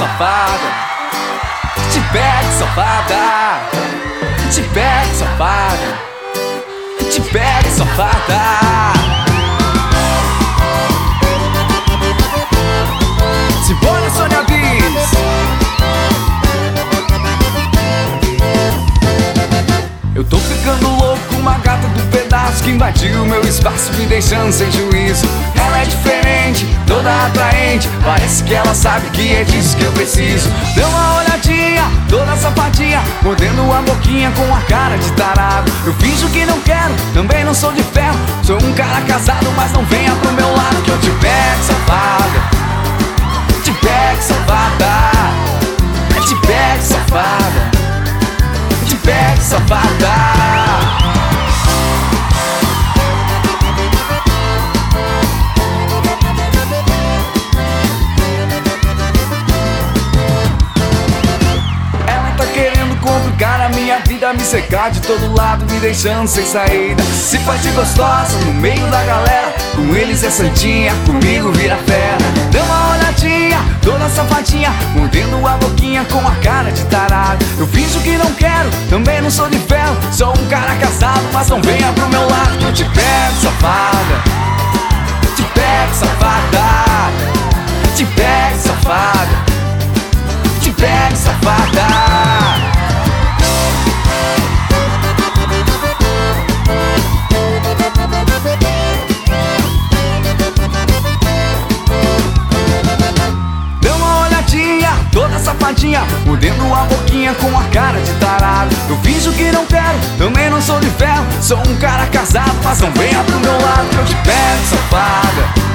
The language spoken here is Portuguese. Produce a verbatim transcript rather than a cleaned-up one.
safada. Te pego, safada. Te pego, safada. Te pego, safada. Simbora, Sônia Bis. Eu tô ficando louco, uma gata do pedaço que invadiu meu espaço, me deixando sem juízo. Ela é diferente, toda atraente, parece que ela sabe que é disso que eu preciso. Deu uma olhadinha, toda safadinha, mordendo a boquinha com a cara de tarado. Eu finjo que não quero, também não sou de ferro. Sou um cara casado, mas não venha pro meu lado, que eu te pego, safada. Te pego, safada. Te pego, safada. Te pego, safada. Ela tá querendo complicar a minha vida, me cercar de todo lado, me deixando sem saída. Se faz de gostosa no meio da galera, com eles é santinha, comigo vira fera. Deu uma olhadinha, toda safadinha, mordendo a boquinha com a cara de tarado. Eu finjo que não quero, também não sou de ferro. Sou um cara casado, mas não venha pro meu lado, que eu te pego, safada. Te pego, safada. Te pego, safada. Te pego, safada. Toda safadinha, mordendo a boquinha com a cara de tarado. Eu finjo que não quero, também não sou de ferro. Sou um cara casado, mas não venha pro meu lado, que eu te pego, safada.